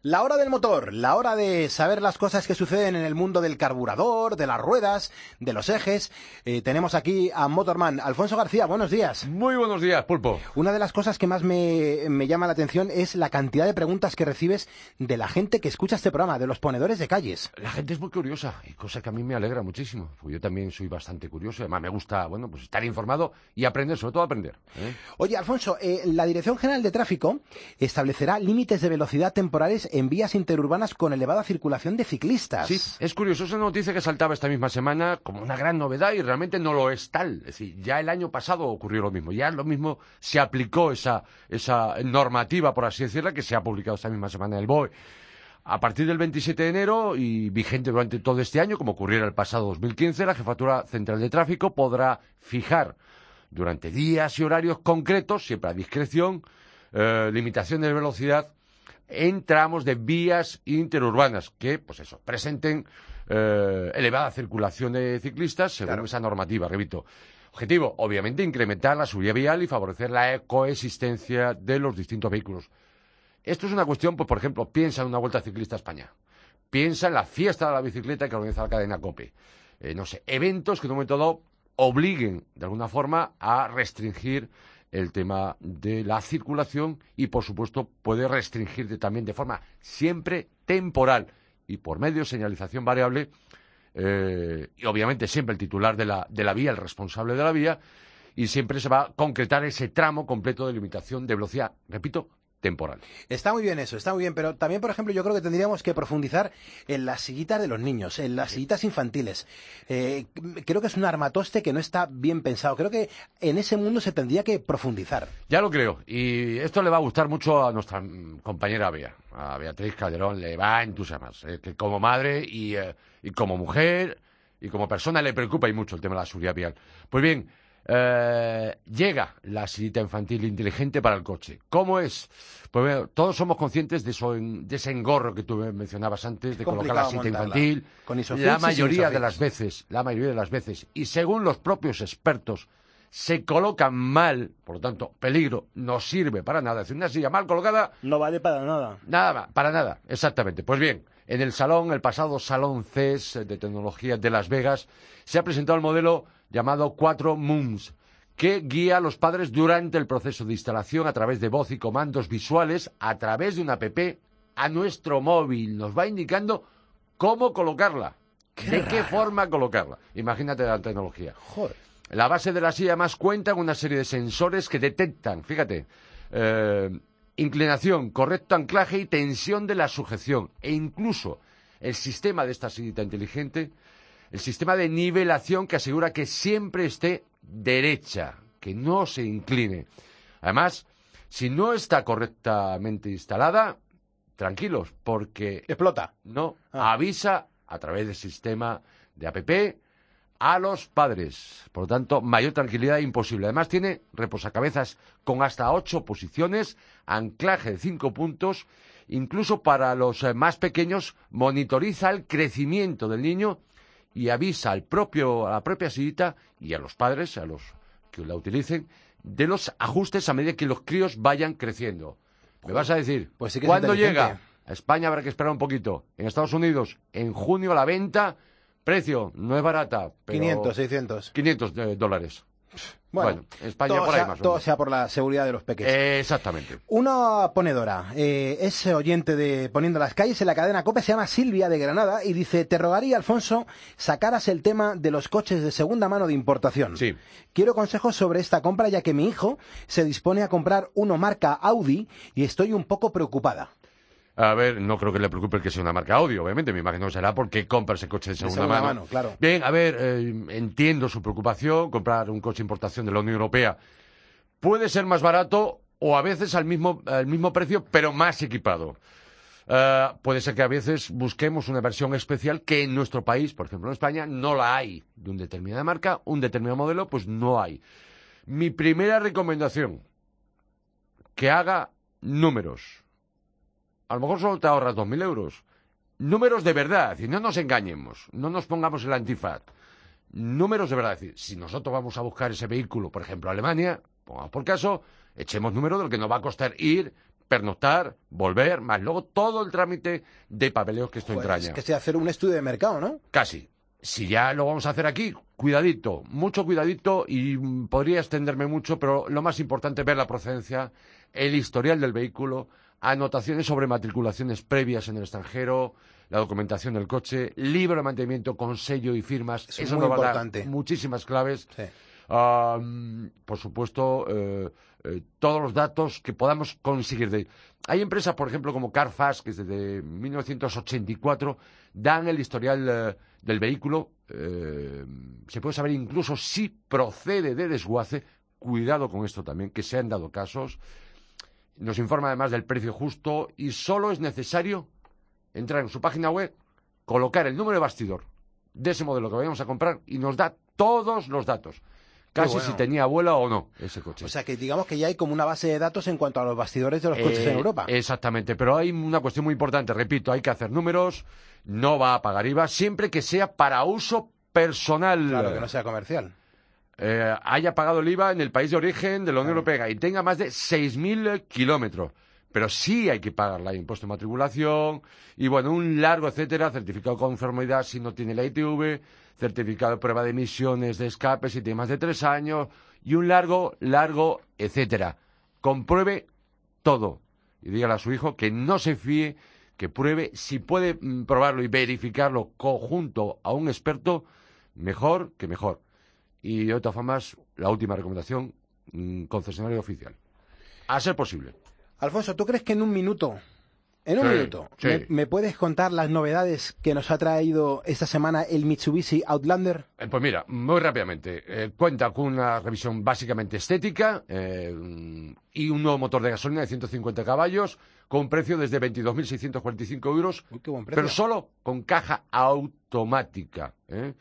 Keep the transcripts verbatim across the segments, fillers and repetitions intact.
La hora del motor, la hora de saber las cosas que suceden en el mundo del carburador, de las ruedas, de los ejes. Eh, tenemos aquí a Motorman. Alfonso García, buenos días. Muy buenos días, Pulpo. Una de las cosas que más me, me llama la atención es la cantidad de preguntas que recibes de la gente que escucha este programa, de los ponedores de calles. La gente es muy curiosa, y cosa que a mí me alegra muchísimo, porque yo también soy bastante curioso, además me gusta, bueno, pues estar informado y aprender, sobre todo aprender, ¿eh? Oye, Alfonso, eh, la Dirección General de Tráfico establecerá límites de velocidad temporales en vías interurbanas con elevada circulación de ciclistas. Sí, es curioso, es una noticia que saltaba esta misma semana como una gran novedad y realmente no lo es tal. Es decir, ya el año pasado ocurrió lo mismo, ya lo mismo se aplicó esa, esa normativa, por así decirla, que se ha publicado esta misma semana en el B O E. A partir del veintisiete de enero y vigente durante todo este año, como ocurriera el pasado dos mil quince, la Jefatura Central de Tráfico podrá fijar durante días y horarios concretos, siempre a discreción, eh, limitación de velocidad en tramos de vías interurbanas que, pues eso, presenten eh, elevada circulación de ciclistas según Claro. esa normativa, repito. Objetivo, obviamente, incrementar la seguridad vial y favorecer la coexistencia de los distintos vehículos. Esto es una cuestión, pues, por ejemplo, piensa en una Vuelta Ciclista a España. Piensa en la fiesta de la bicicleta que organiza la cadena COPE. Eh, no sé, eventos que en un momento dado obliguen, de alguna forma, a restringir el tema de la circulación y, por supuesto, puede restringirte también de forma siempre temporal y por medio de señalización variable, eh, y obviamente siempre el titular de la, de la vía, el responsable de la vía, y siempre se va a concretar ese tramo completo de limitación de velocidad, repito, temporal. Está muy bien eso, está muy bien, pero también, por ejemplo, yo creo que tendríamos que profundizar en las sillitas de los niños, en las sillitas infantiles. Eh, creo que es un armatoste que no está bien pensado. Creo que en ese mundo se tendría que profundizar. Ya lo creo, y esto le va a gustar mucho a nuestra mm, compañera Bea, a Beatriz Calderón, le va a entusiasmar, eh, que como madre y, eh, y como mujer y como persona le preocupa y mucho el tema de la seguridad vial. Pues bien, Eh, llega la sillita infantil inteligente para el coche. ¿Cómo es? Pues bueno, todos somos conscientes de, eso, de ese engorro que tú mencionabas antes, de colocar la sillita infantil. Con Isofix la y mayoría sin de las veces, la mayoría de las veces, y según los propios expertos, se colocan mal, por lo tanto, peligro, no sirve para nada. Es decir, una silla mal colocada, No vale para nada. nada, para nada, exactamente. Pues bien, en el salón, el pasado Salón C E S de Tecnología de Las Vegas, se ha presentado el modelo llamado cuatro Moons, que guía a los padres durante el proceso de instalación a través de voz y comandos visuales, a través de una app a nuestro móvil. Nos va indicando cómo colocarla, Qué de raro. qué forma colocarla. Imagínate la tecnología. Joder. La base de la silla más cuenta con una serie de sensores que detectan, fíjate, eh, inclinación, correcto anclaje y tensión de la sujeción. E incluso el sistema de esta sillita inteligente, el sistema de nivelación que asegura que siempre esté derecha, que no se incline. Además, si no está correctamente instalada, tranquilos, porque Explota. no Ah. avisa a través del sistema de app a los padres. Por lo tanto, mayor tranquilidad imposible. Además, tiene reposacabezas con hasta ocho posiciones, anclaje de cinco puntos. Incluso para los eh, más pequeños, monitoriza el crecimiento del niño y avisa al propio, a la propia sillita y a los padres, a los que la utilicen, de los ajustes a medida que los críos vayan creciendo. ¿Me vas a decir? Pues sí que es ¿Cuándo inteligente. llega? A España habrá que esperar un poquito. En Estados Unidos, en junio a la venta, precio, no es barata, pero quinientos, seiscientos. quinientos de dólares. Bueno, Bueno, España todo por ahí sea, más o todo menos. sea por la seguridad de los peques. Eh, exactamente. Una ponedora, eh, es oyente de Poniendo las Calles en la cadena COPE, se llama Silvia de Granada y dice: te rogaría, Alfonso, sacaras el tema de los coches de segunda mano de importación. Sí. Quiero consejos sobre esta compra, ya que mi hijo se dispone a comprar uno marca Audi y estoy un poco preocupada. A ver, no creo que le preocupe el que sea una marca Audi, obviamente. Me imagino que será porque compra ese coche de segunda, segunda mano. mano, claro. Bien, a ver, eh, entiendo su preocupación. Comprar un coche de importación de la Unión Europea puede ser más barato o a veces al mismo, al mismo precio, pero más equipado. Eh, puede ser que a veces busquemos una versión especial que en nuestro país, por ejemplo en España, no la hay. De una determinada marca, un determinado modelo, pues no hay. Mi primera recomendación, que haga números. A lo mejor solo te ahorras dos mil euros. Números de verdad, y no nos engañemos, no nos pongamos el antifaz. Números de verdad, es decir, si nosotros vamos a buscar ese vehículo, por ejemplo, a Alemania, pongamos por caso, echemos número del que nos va a costar ir, pernoctar, volver, más luego todo el trámite de papeleos que esto Pues entraña. es que sea hacer un estudio de mercado, ¿no? Casi. Si ya lo vamos a hacer aquí, cuidadito, mucho cuidadito, y mm, podría extenderme mucho, pero lo más importante es ver la procedencia, el historial del vehículo, anotaciones sobre matriculaciones previas en el extranjero, la documentación del coche, libro de mantenimiento con sello y firmas. Eso es Eso muy nos va a dar importante. muchísimas claves. Sí. Um, por supuesto, eh, eh, todos los datos que podamos conseguir de... Hay empresas, por ejemplo, como Carfax, que desde mil novecientos ochenta y cuatro dan el historial eh, del vehículo. Eh, se puede saber incluso si procede de desguace. Cuidado con esto también, que se han dado casos. Nos informa además del precio justo y solo es necesario entrar en su página web, colocar el número de bastidor de ese modelo que vayamos a comprar y nos da todos los datos. Casi bueno. si tenía abuela o no ese coche. O sea, que digamos que ya hay como una base de datos en cuanto a los bastidores de los coches Eh, en Europa. Exactamente, pero hay una cuestión muy importante, repito, hay que hacer números, no va a pagar I V A, siempre que sea para uso personal. Claro, que no sea comercial. Eh, haya pagado el I V A en el país de origen de la Unión Claro. Europea y tenga más de seis mil kilómetros. Pero sí hay que pagar la impuesto de matriculación y, bueno, un largo etcétera, certificado de conformidad si no tiene la I T V, certificado de prueba de emisiones de escape si tiene más de tres años y un largo, largo etcétera. Compruebe todo y dígale a su hijo que no se fíe, que pruebe, si puede mm, probarlo y verificarlo conjunto a un experto, mejor que mejor. Y de todas formas, la última recomendación, mm, concesionario oficial. A ser posible. Alfonso, ¿tú crees que en un minuto, en un Sí, minuto, sí. me, me puedes contar las novedades que nos ha traído esta semana el Mitsubishi Outlander? Eh, Pues mira, muy rápidamente. Eh, cuenta con una revisión básicamente estética eh, y un nuevo motor de gasolina de ciento cincuenta caballos con un precio desde veintidós mil seiscientos cuarenta y cinco euros, Uy, qué buen precio. pero solo con caja automática. ¿eh?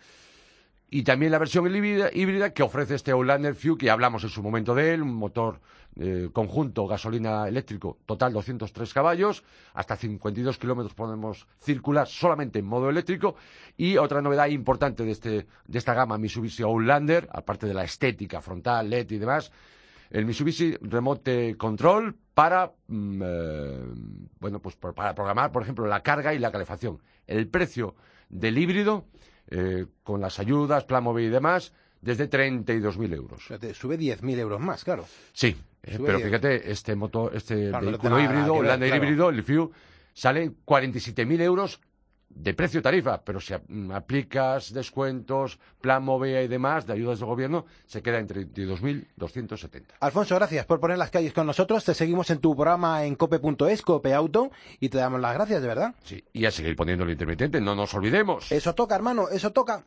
Y también la versión híbrida, híbrida que ofrece este Outlander Fuel, que ya hablamos en su momento de él, un motor eh, conjunto gasolina eléctrico, total doscientos tres caballos, hasta cincuenta y dos kilómetros podemos circular solamente en modo eléctrico. Y otra novedad importante de, este, de esta gama Mitsubishi Outlander, aparte de la estética frontal, L E D y demás, el Mitsubishi Remote Control para, mm, eh, bueno, pues por- para programar, por ejemplo, la carga y la calefacción. El precio del híbrido, eh, con las ayudas, plan móvil y demás, desde treinta y dos mil euros. O sea, te sube diez mil euros más, claro. Sí, eh, Sube pero diez. fíjate, este motor, este Claro, no vehículo tiene nada híbrido, que ver, Outlander claro. híbrido, el Fuel, sale cuarenta y siete mil euros de precio tarifa, pero si mm, aplicas descuentos, plan Movea y demás, de ayudas del gobierno, se queda en treinta y dos mil doscientos setenta. Alfonso, gracias por poner las calles con nosotros. Te seguimos en tu programa en cope punto es, Cope Auto, y te damos las gracias, de verdad. Sí, y a seguir poniendo el intermitente, no nos olvidemos. Eso toca, hermano, eso toca.